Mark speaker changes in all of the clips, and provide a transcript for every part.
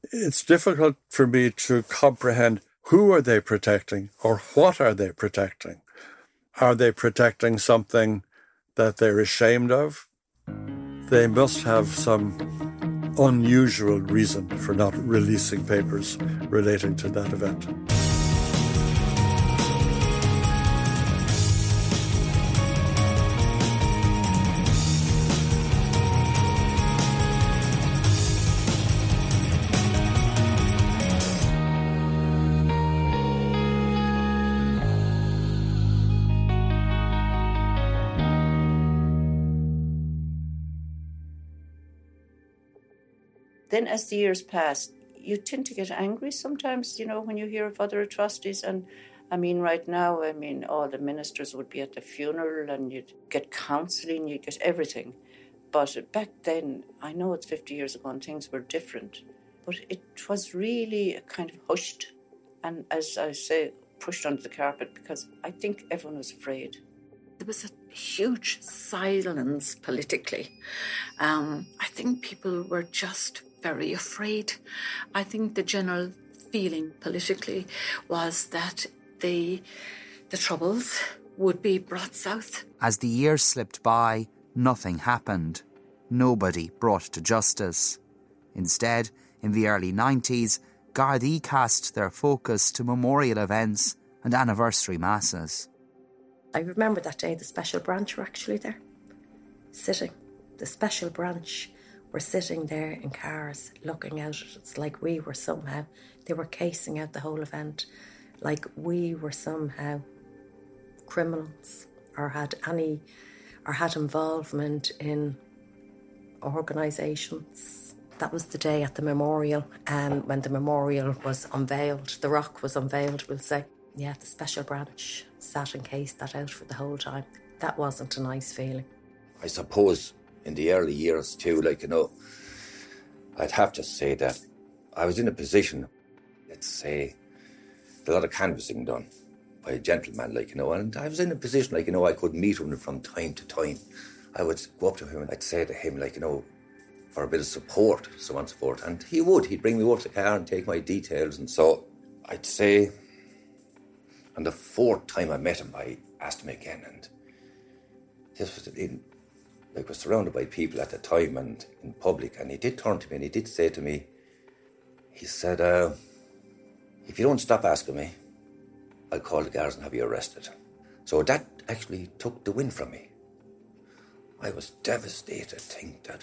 Speaker 1: It's difficult for me to comprehend who are they protecting or what are they protecting. Are they protecting something that they're ashamed of? They must have some unusual reason for not releasing papers relating to that event.
Speaker 2: Then as the years pass, you tend to get angry sometimes, when you hear of other atrocities. And right now, all the ministers would be at the funeral and you'd get counselling, you'd get everything. But back then, I know it's 50 years ago and things were different, but it was really kind of hushed. And as I say, pushed under the carpet because I think everyone was afraid.
Speaker 3: There was a huge silence politically. I think people were just very afraid. I think the general feeling politically was that the troubles would be brought south.
Speaker 4: As the years slipped by, nothing happened. Nobody brought to justice. Instead, in the early 90s, Gardaí cast their focus to memorial events and anniversary masses.
Speaker 5: I remember that day the special branch were actually there, sitting. The special branch were sitting there in cars, looking out. It's like we were somehow, they were casing out the whole event, like we were somehow criminals or had involvement in organisations. That was the day at the memorial, when the memorial was unveiled, the rock was unveiled, we'll say. Yeah, the special branch sat and cased that out for the whole time. That wasn't a nice feeling.
Speaker 6: I suppose in the early years too, I'd have to say that I was in a position, let's say, a lot of canvassing done by a gentleman, and I was in a position, I could meet him from time to time. I would go up to him and I'd say to him, for a bit of support, so on and so forth. And he'd bring me over to the car and take my details. And so I'd say, and the fourth time I met him, I asked him again, and this was was surrounded by people at the time and in public, and he did turn to me and he did say to me, he said, if you don't stop asking me, I'll call the guards and have you arrested. So that actually took the wind from me. I was devastated to think that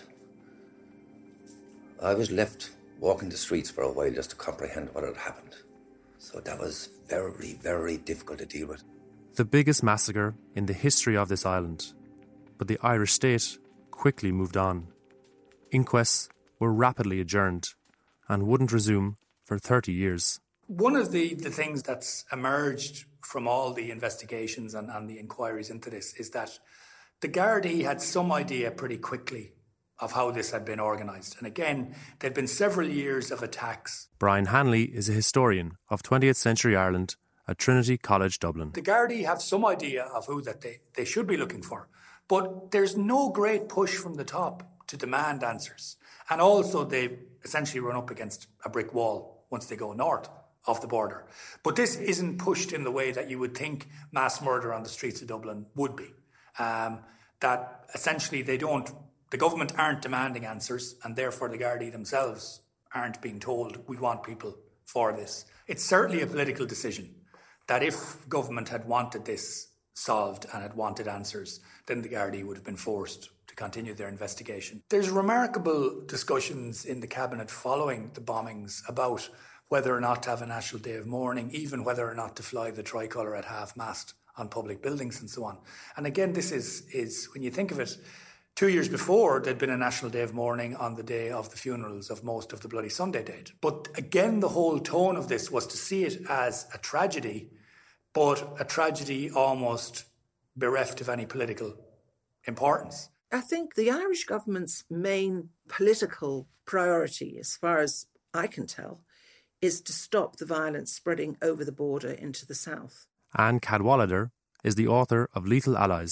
Speaker 6: I was left walking the streets for a while just to comprehend what had happened. So that was very, very difficult to deal with.
Speaker 7: The biggest massacre in the history of this island. But the Irish state quickly moved on. Inquests were rapidly adjourned and wouldn't resume for 30 years.
Speaker 8: One of the things that's emerged from all the investigations and the inquiries into this is that the Gardaí had some idea pretty quickly of how this had been organised. And again, there'd been several years of attacks.
Speaker 7: Brian Hanley is a historian of 20th century Ireland at Trinity College Dublin.
Speaker 8: The Gardaí have some idea of who that they should be looking for. But there's no great push from the top to demand answers. And also they essentially run up against a brick wall once they go north of the border. But this isn't pushed in the way that you would think mass murder on the streets of Dublin would be. That essentially the government aren't demanding answers, and therefore the Gardaí themselves aren't being told we want people for this. It's certainly a political decision that if government had wanted this solved and had wanted answers, then the Gardaí would have been forced to continue their investigation. There's remarkable discussions in the cabinet following the bombings about whether or not to have a national day of mourning, even whether or not to fly the tricolour at half-mast on public buildings and so on. And again, this is when you think of it, 2 years before, there'd been a national day of mourning on the day of the funerals of most of the Bloody Sunday dead. But again, the whole tone of this was to see it as a tragedy, but a tragedy almost bereft of any political importance.
Speaker 9: I think the Irish government's main political priority, as far as I can tell, is to stop the violence spreading over the border into the south.
Speaker 7: Anne Cadwallader is the author of Lethal Allies,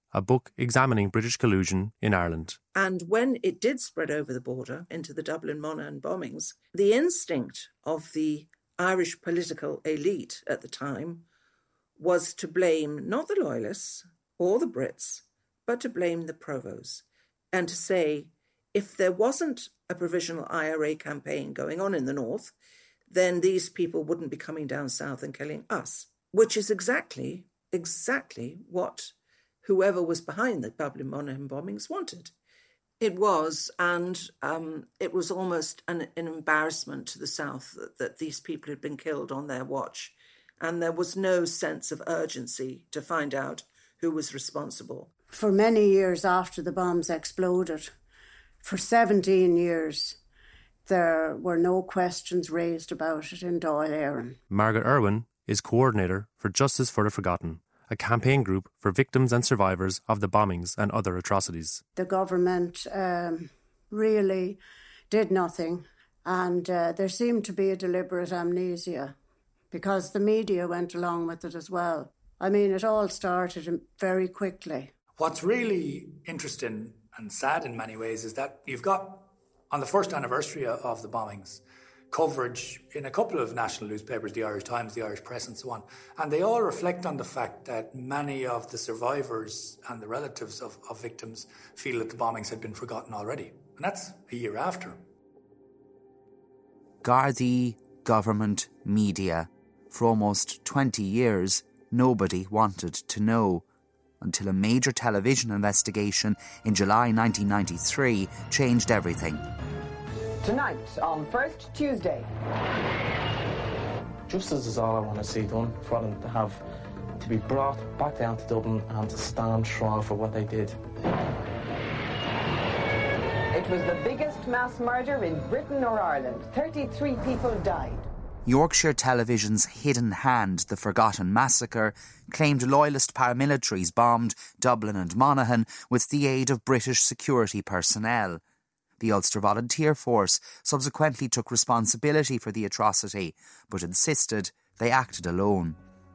Speaker 7: a book examining British collusion in Ireland.
Speaker 9: And when it did spread over the border into the Dublin Monaghan bombings, the instinct of the Irish political elite at the time was to blame not the Loyalists or the Brits, but to blame the Provos, and to say, if there wasn't a provisional IRA campaign going on in the north, then these people wouldn't be coming down south and killing us, which is exactly what whoever was behind the Dublin Monaghan bombings wanted. It was, and it was almost an embarrassment to the south that these people had been killed on their watch, and there was no sense of urgency to find out who was responsible.
Speaker 10: For many years after the bombs exploded, for 17 years, there were no questions raised about it in Dáil Éireann.
Speaker 7: Margaret Irwin is coordinator for Justice for the Forgotten, a campaign group for victims and survivors of the bombings and other atrocities.
Speaker 10: The government really did nothing, and there seemed to be a deliberate amnesia because the media went along with it as well. I mean, it all started very quickly.
Speaker 8: What's really interesting and sad in many ways is that you've got, on the first anniversary of the bombings, coverage in a couple of national newspapers, the Irish Times, the Irish Press and so on, and they all reflect on the fact that many of the survivors and the relatives of victims feel that the bombings had been forgotten already. And that's a year after.
Speaker 4: Gardaí, government, media. For almost 20 years, nobody wanted to know, until a major television investigation in July 1993 changed everything.
Speaker 11: Tonight, on First Tuesday.
Speaker 12: Justice is all I want to see done for them to be brought back down to Dublin and to stand trial for what they did.
Speaker 11: It was the biggest mass murder in Britain or Ireland. 33 people died.
Speaker 4: Yorkshire Television's Hidden Hand, The Forgotten Massacre, claimed loyalist paramilitaries bombed Dublin and Monaghan with the aid of British security personnel. The Ulster Volunteer Force subsequently took responsibility for the atrocity, but insisted they acted alone.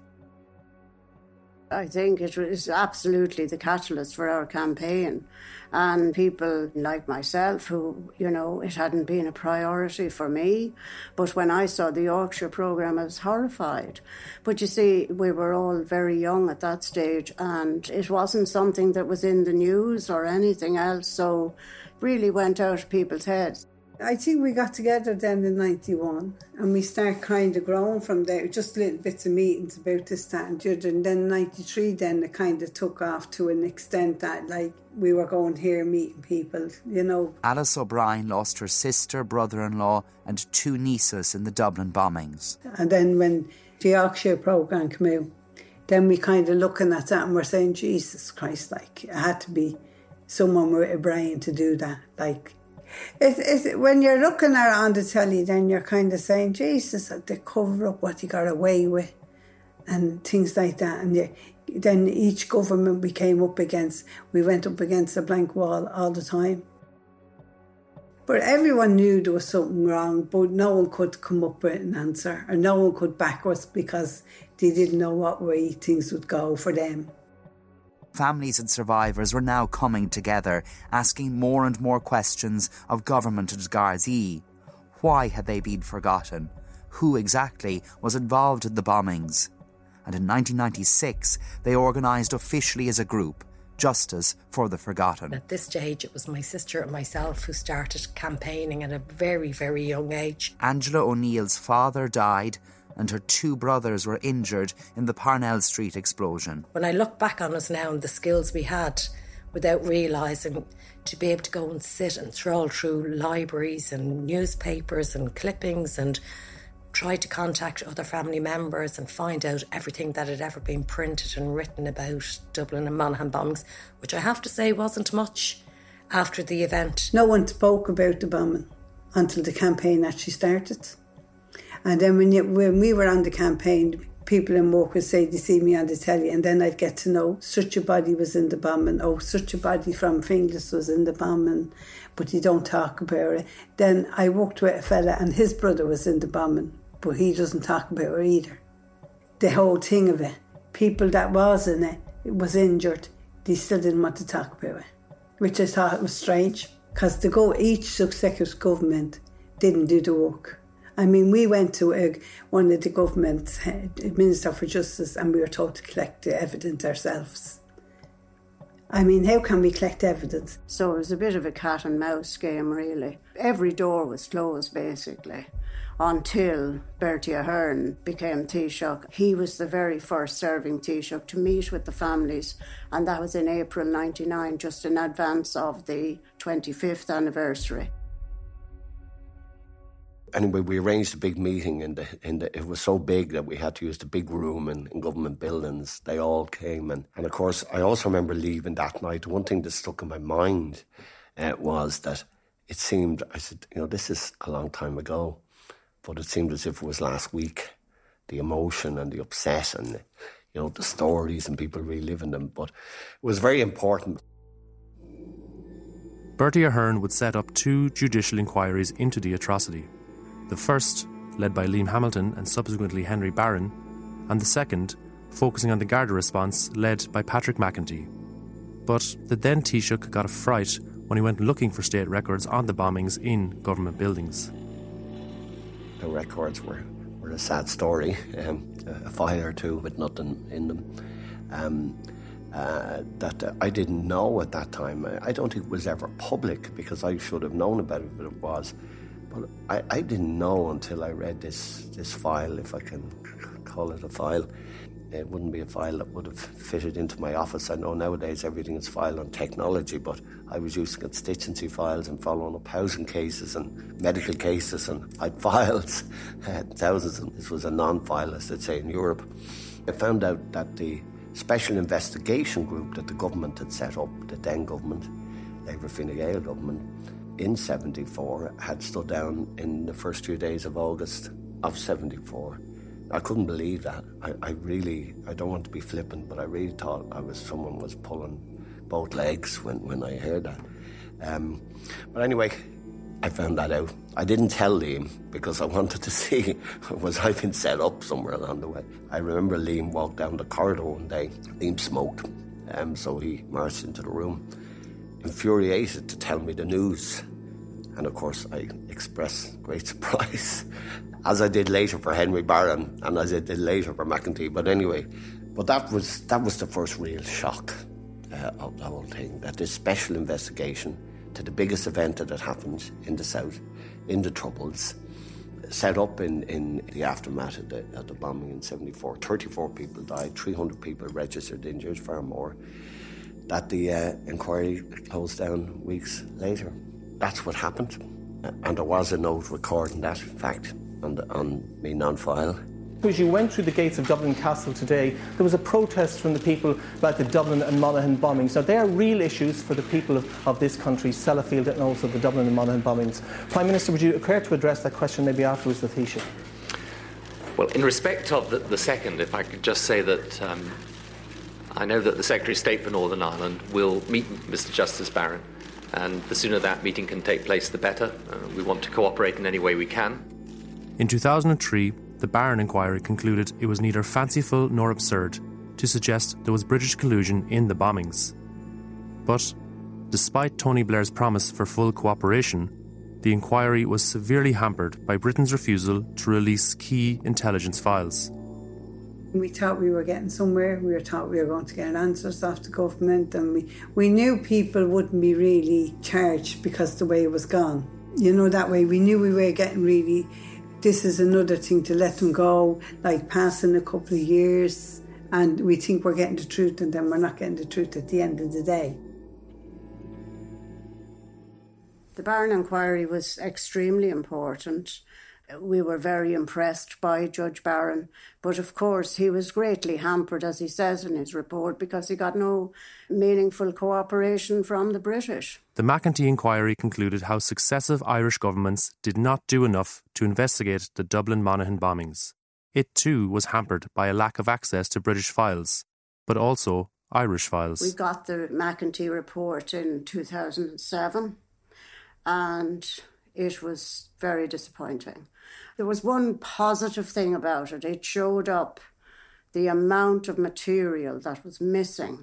Speaker 10: I think it was absolutely the catalyst for our campaign. And people like myself who, it hadn't been a priority for me. But when I saw the Yorkshire programme, I was horrified. But you see, we were all very young at that stage, and it wasn't something that was in the news or anything else, so it really went out of people's heads.
Speaker 13: I think we got together then in 91 and we started kind of growing from there, just little bits of meetings about this, that and the other. And then 93 then it kind of took off to an extent that we were going here meeting people,
Speaker 4: Alice O'Brien lost her sister, brother-in-law and 2 nieces in the Dublin bombings.
Speaker 13: And then when the Yorkshire programme came out, then we kind of looking at that and we're saying, Jesus Christ, it had to be someone with a brain to do that, when you're looking at it on the telly, then you're kind of saying, Jesus, they cover up what he got away with and things like that. And then each government we went up against a blank wall all the time. But everyone knew there was something wrong, but no one could come up with an answer, or no one could back us because they didn't know what way things would go for them.
Speaker 4: Families and survivors were now coming together, asking more and more questions of government and Gardaí. Why had they been forgotten? Who exactly was involved in the bombings? And in 1996, they organised officially as a group, Justice for the Forgotten.
Speaker 5: At this stage, it was my sister and myself who started campaigning at a very, very young age.
Speaker 4: Angela O'Neill's father died, and her 2 brothers were injured in the Parnell Street explosion.
Speaker 5: When I look back on us now and the skills we had, without realising, to be able to go and sit and trawl through libraries and newspapers and clippings and try to contact other family members and find out everything that had ever been printed and written about Dublin and Monaghan bombings, which I have to say wasn't much after the event.
Speaker 13: No one spoke about the bombing until the campaign actually started. And then when we were on the campaign, people in work would say, they see me on the telly, and then I'd get to know such a body was in the bombing, such a body from Finglas was in the bombing, but you don't talk about it. Then I worked with a fella and his brother was in the bombing, but he doesn't talk about it either. The whole thing of it, people that was in it was injured, they still didn't want to talk about it, which I thought was strange, because each successive government didn't do the work. I mean, we went to one of the government's Minister for Justice and we were told to collect the evidence ourselves. I mean, how can we collect evidence?
Speaker 10: So it was a bit of a cat and mouse game, really. Every door was closed, basically, until Bertie Ahern became Taoiseach. He was the very first serving Taoiseach to meet with the families, and that was in April 1999, just in advance of the 25th anniversary.
Speaker 14: Anyway, we arranged a big meeting it was so big that we had to use the big room in government buildings. They all came and of course I also remember leaving that night. One thing that stuck in my mind was that it seemed, I said, this is a long time ago, but it seemed as if it was last week. The emotion and the upset and the stories and people reliving them, but it was very important.
Speaker 7: Bertie Ahern would set up 2 judicial inquiries into the atrocity. The first, led by Liam Hamilton and subsequently Henry Barron, and the second, focusing on the Garda response, led by Patrick McEntee. But the then Taoiseach got a fright when he went looking for state records on the bombings in government buildings.
Speaker 14: The records were a sad story, a file or 2 with nothing in them. That I didn't know at that time. I don't think it was ever public because I should have known about it, but it was. But I didn't know until I read this file, if I can call it a file. It wouldn't be a file that would have fitted into my office. I know nowadays everything is filed on technology, but I was used to constituency files and following up housing cases and medical cases, and I had files, thousands, and this was a non-file, as they'd say in Europe. I found out that the special investigation group that the government had set up, the then government, Labour Fine Gael government, in 74 had stood down in the first few days of August of 74. I couldn't believe that. I don't want to be flippant, but I really thought someone was pulling both legs when I heard that. But anyway, I found that out. I didn't tell Liam because I wanted to see, was I been set up somewhere along the way. I remember Liam walked down the corridor one day. Liam smoked, so he marched into the room, infuriated to tell me the news. And of course I expressed great surprise, as I did later for Henry Barron and as I did later for McEntee. But anyway, that was the first real shock of the whole thing, that this special investigation to the biggest event that had happened in the South, in the Troubles, set up in the aftermath of the bombing in 74. 34 people died, 300 people registered injured, far more. That the inquiry closed down weeks later. That's what happened. And there was a note recording that fact on me non-file.
Speaker 12: As you went through the gates of Dublin Castle today, there was a protest from the people about the Dublin and Monaghan bombings. Now, they are real issues for the people of this country, Sellafield and also the Dublin and Monaghan bombings. Prime Minister, would you care to address that question maybe afterwards with Taoiseach?
Speaker 15: Well, in respect of the second, if I could just say that I know that the Secretary of State for Northern Ireland will meet Mr Justice Barron, and the sooner that meeting can take place, the better. We want to cooperate in any way we can.
Speaker 7: In 2003, the Barron inquiry concluded it was neither fanciful nor absurd to suggest there was British collusion in the bombings. But, despite Tony Blair's promise for full cooperation, the inquiry was severely hampered by Britain's refusal to release key intelligence files.
Speaker 13: We thought we were getting somewhere. We thought we were going to get answers off the government, and we knew people wouldn't be really charged because the way it was gone. That way we knew we were getting really... This is another thing to let them go, like passing a couple of years, and we think we're getting the truth, and then we're not getting the truth at the end of the day.
Speaker 10: The Barron inquiry was extremely important. We were very impressed by Judge Barron, but of course he was greatly hampered, as he says in his report, because he got no meaningful cooperation from the British.
Speaker 7: The McEntee inquiry concluded how successive Irish governments did not do enough to investigate the Dublin Monaghan bombings. It too was hampered by a lack of access to British files, but also Irish files.
Speaker 10: We got the McEntee report in 2007, and it was very disappointing. There was one positive thing about it. It showed up the amount of material that was missing.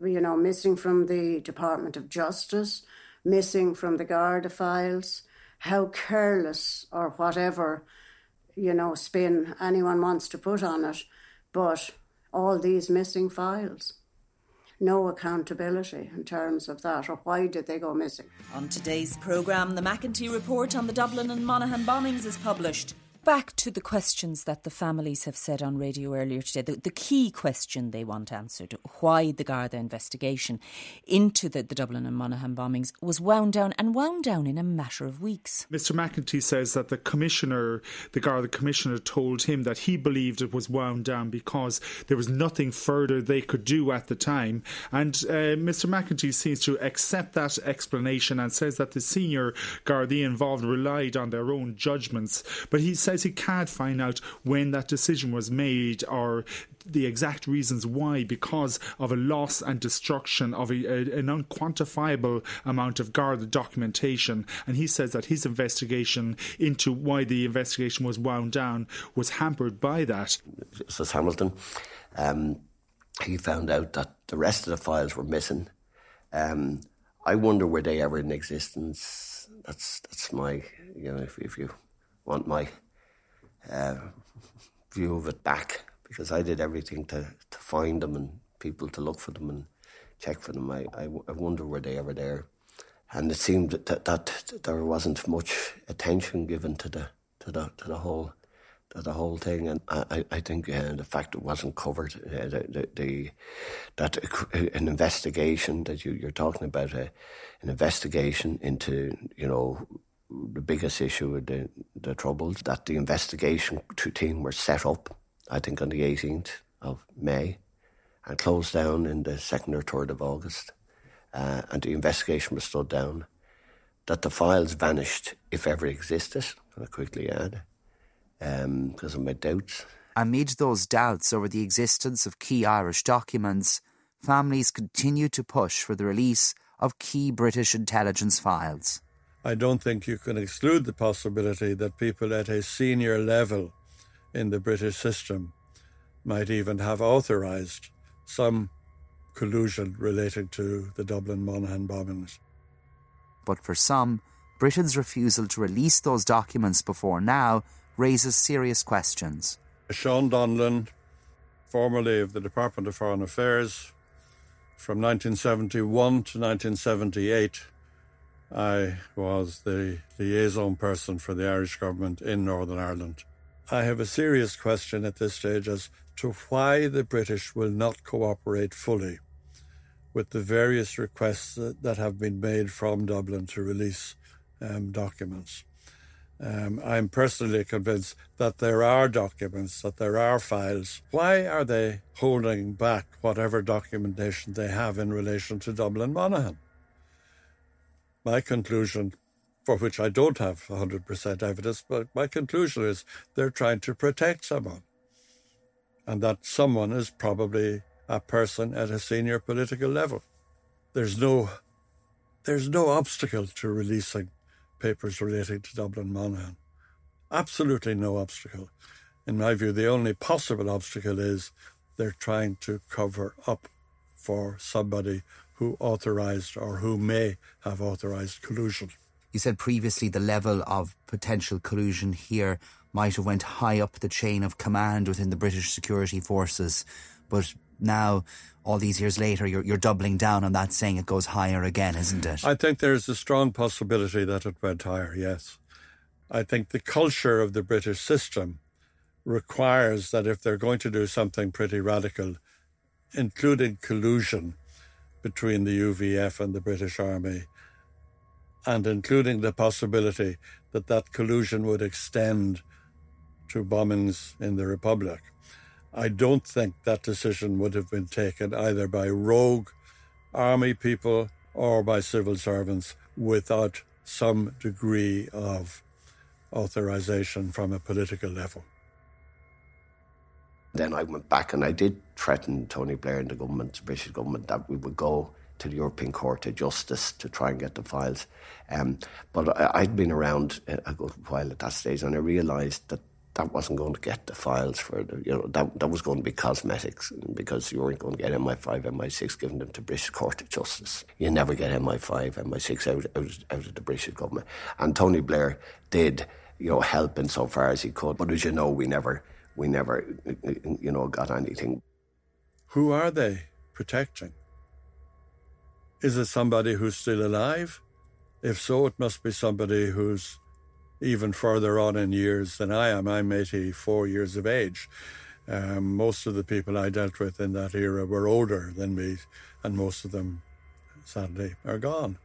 Speaker 10: missing from the Department of Justice, missing from the Garda files, how careless or whatever, spin anyone wants to put on it, but all these missing files. No accountability in terms of that, or why did they go missing?
Speaker 16: On today's programme, the McEntee report on the Dublin and Monaghan bombings is published. Back to the questions that the families have said on radio earlier today. The key question they want answered, why the Garda investigation into the Dublin and Monaghan bombings was wound down in a matter of weeks.
Speaker 17: Mr McEntee says that the Garda commissioner told him that he believed it was wound down because there was nothing further they could do at the time. And Mr McEntee seems to accept that explanation and says that the senior Gardaí involved relied on their own judgments. But he says he can't find out when that decision was made or the exact reasons why, because of a loss and destruction of an unquantifiable amount of Garda documentation. And he says that his investigation into why the investigation was wound down was hampered by that.
Speaker 14: Justice Hamilton, he found out that the rest of the files were missing. I wonder were they ever in existence. That's my, if you want my view of it back, because I did everything to find them and people to look for them and check for them. I wonder were they ever there. And it seemed that there wasn't much attention given to the whole thing, and I think the fact it wasn't covered, that an investigation that you're talking about, an investigation into the biggest issue with the Troubles, that the investigation team were set up, I think, on the 18th of May and closed down in the 2nd or 3rd of August. And the investigation was stood down. That the files vanished, if ever existed, I'll quickly add, because of my doubts.
Speaker 4: Amid those doubts over the existence of key Irish documents, families continue to push for the release of key British intelligence files.
Speaker 1: I don't think you can exclude the possibility that people at a senior level in the British system might even have authorised some collusion relating to the Dublin Monaghan bombings.
Speaker 4: But for some, Britain's refusal to release those documents before now raises serious questions.
Speaker 1: Sean Donlan, formerly of the Department of Foreign Affairs, from 1971 to 1978, I was the liaison person for the Irish government in Northern Ireland. I have a serious question at this stage as to why the British will not cooperate fully with the various requests that have been made from Dublin to release documents. I'm personally convinced that there are documents, that there are files. Why are they holding back whatever documentation they have in relation to Dublin Monaghan? My conclusion, for which I don't have 100% evidence, but my conclusion is they're trying to protect someone. And that someone is probably a person at a senior political level. There's no obstacle to releasing papers relating to Dublin Monaghan. Absolutely no obstacle. In my view, the only possible obstacle is they're trying to cover up for somebody who authorised or who may have authorised collusion.
Speaker 4: You said previously the level of potential collusion here might have went high up the chain of command within the British security forces, but now, all these years later, you're doubling down on that, saying it goes higher again, isn't it?
Speaker 1: I think there's a strong possibility that it went higher, yes. I think the culture of the British system requires that if they're going to do something pretty radical, including collusion between the UVF and the British Army, and including the possibility that that collusion would extend to bombings in the Republic, I don't think that decision would have been taken either by rogue army people or by civil servants without some degree of authorization from a political level.
Speaker 14: Then I went back and I did threaten Tony Blair and the government, the British government, that we would go to the European Court of Justice to try and get the files. But I'd been around a good while at that stage, and I realised that that wasn't going to get the files for that was going to be cosmetics, because you weren't going to get MI5, MI6 giving them to British Court of Justice. You never get MI5, MI6 out of the British government. And Tony Blair did, help insofar as he could. But as you know, we never, got anything.
Speaker 1: Who are they protecting? Is it somebody who's still alive? If so, it must be somebody who's even further on in years than I am. I'm 84 years of age. Most of the people I dealt with in that era were older than me, and most of them, sadly, are gone.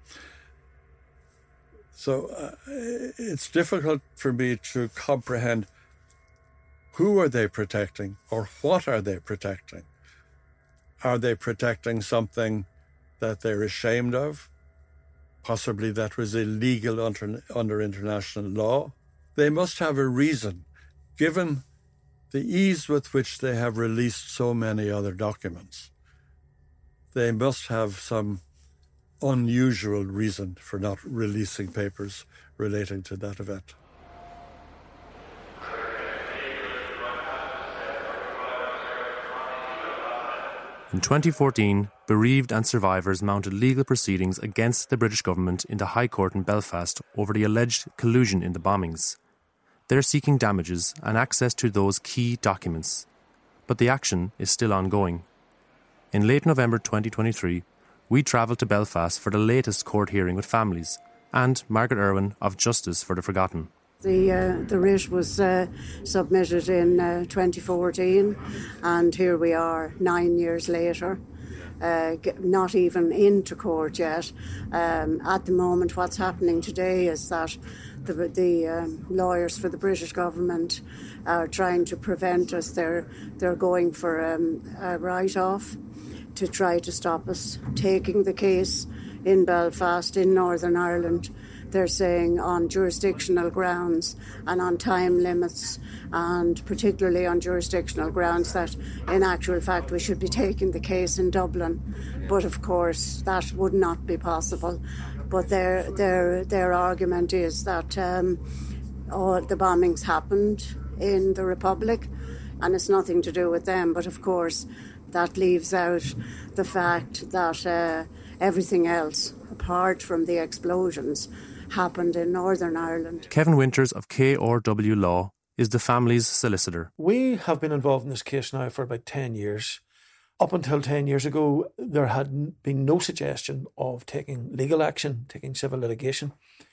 Speaker 1: So it's difficult for me to comprehend who are they protecting or what are they protecting. Are they protecting something that they're ashamed of? Possibly that was illegal under international law. They must have a reason, given the ease with which they have released so many other documents. They must have some unusual reason for not releasing papers relating to that event.
Speaker 7: In 2014, bereaved and survivors mounted legal proceedings against the British government in the High Court in Belfast over the alleged collusion in the bombings. They're seeking damages and access to those key documents. But the action is still ongoing. In late November 2023, we travelled to Belfast for the latest court hearing with families and Margaret Irwin of Justice for the Forgotten.
Speaker 10: The writ was submitted in 2014, and here we are 9 years later, not even into court yet. At the moment, what's happening today is that the lawyers for the British government are trying to prevent us. They're going for a write-off to try to stop us taking the case in Belfast, in Northern Ireland. They're saying on jurisdictional grounds and on time limits, and particularly on jurisdictional grounds, that in actual fact we should be taking the case in Dublin. But of course that would not be possible. But their argument is that all the bombings happened in the Republic and it's nothing to do with them. But of course that leaves out the fact that everything else, apart from the explosions, happened in Northern Ireland.
Speaker 7: Kevin Winters of KRW Law is the family's solicitor.
Speaker 18: We have been involved in this case now for about 10 years. Up until 10 years ago, there had been no suggestion of taking legal action, taking civil litigation.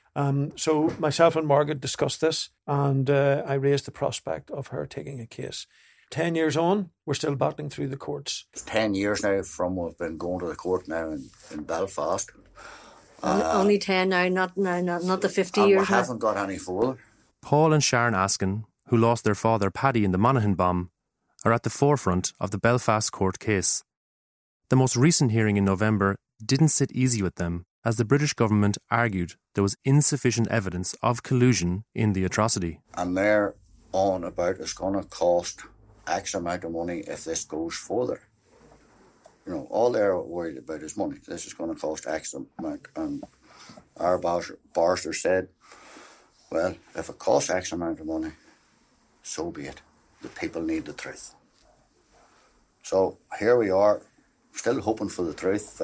Speaker 18: So myself and Margaret discussed this, and I raised the prospect of her taking a case. 10 years on, we're still battling through the courts.
Speaker 19: It's 10 years now from we've been going to the court now in Belfast.
Speaker 20: Only 10 now, not the 50 years.
Speaker 19: We haven't got any further.
Speaker 7: Paul and Sharon Askin, who lost their father Paddy in the Monaghan bomb, are at the forefront of the Belfast court case. The most recent hearing in November didn't sit easy with them, as the British government argued there was insufficient evidence of collusion in the atrocity.
Speaker 19: And they're on about it's going to cost X amount of money if this goes further. All they're worried about is money. This is going to cost X amount. And our barrister said, well, if it costs X amount of money, so be it. The people need the truth. So here we are, still hoping for the truth.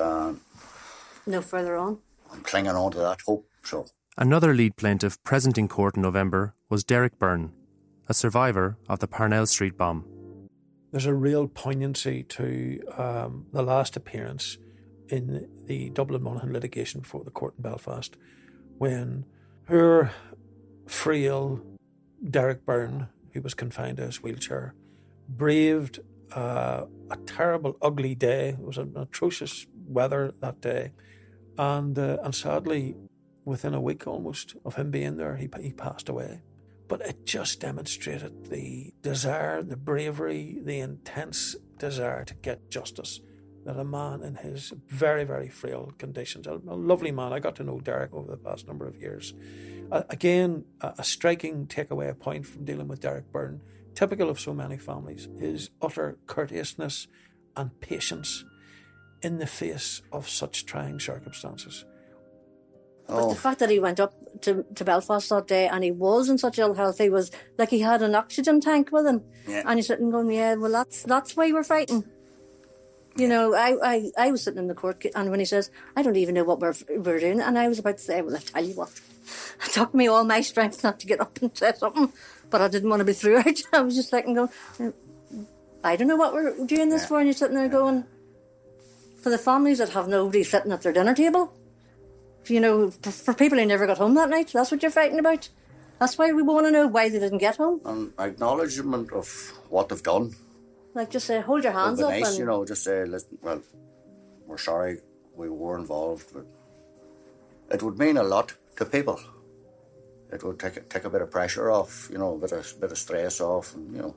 Speaker 20: No further on.
Speaker 19: I'm clinging on to that hope. So
Speaker 7: another lead plaintiff present in court in November was Derek Byrne, a survivor of the Parnell Street bomb.
Speaker 18: There's a real poignancy to the last appearance in the Dublin Monaghan litigation before the court in Belfast, when poor, frail Derek Byrne, who was confined to his wheelchair, braved a terrible, ugly day. It was an atrocious weather that day, and sadly, within a week almost of him being there, he passed away. But it just demonstrated the desire, the bravery, the intense desire to get justice that a man in his very, very frail conditions, a lovely man, I got to know Derek over the past number of years. Again, a striking takeaway point from dealing with Derek Byrne, typical of so many families, is utter courteousness and patience in the face of such trying circumstances.
Speaker 20: But the fact that he went up to Belfast that day and he was in such ill health, he was like he had an oxygen tank with him.
Speaker 19: Yeah.
Speaker 20: And he's sitting going, yeah, well, that's why we're fighting. You know, I was sitting in the court, and when he says, I don't even know what we're doing, and I was about to say, well, I tell you what, it took me all my strength not to get up and say something, but I didn't want to be through it. I was just like, I don't know what we're doing this for, and you're sitting there going, for the families that have nobody sitting at their dinner table, you know, for people who never got home that night, that's what you're fighting about. That's why we want to know why they didn't get home.
Speaker 19: An acknowledgement of what they've done.
Speaker 20: Like, just say, hold your hands up.
Speaker 19: Nice,
Speaker 20: and,
Speaker 19: you know, just say, listen, well, we're sorry we were involved, but it would mean a lot to people. It would take a bit of pressure off, you know, a bit of stress off, and, you know.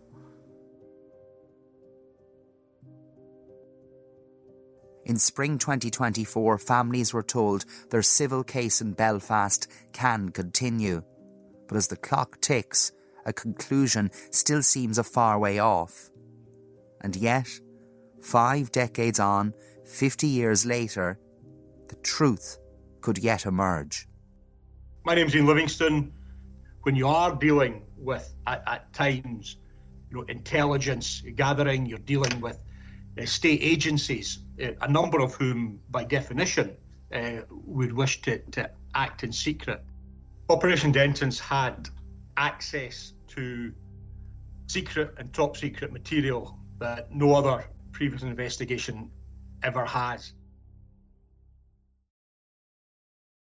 Speaker 4: In spring 2024, families were told their civil case in Belfast can continue. But as the clock ticks, a conclusion still seems a far way off. And yet, 5 decades on, 50 years later, the truth could yet emerge.
Speaker 21: My name's Ian Livingston. When you are dealing with, at times, you know, intelligence gathering, you're dealing with state agencies, a number of whom, by definition, would wish to act in secret. Operation Denton's had access to secret and top secret material that no other previous investigation ever has.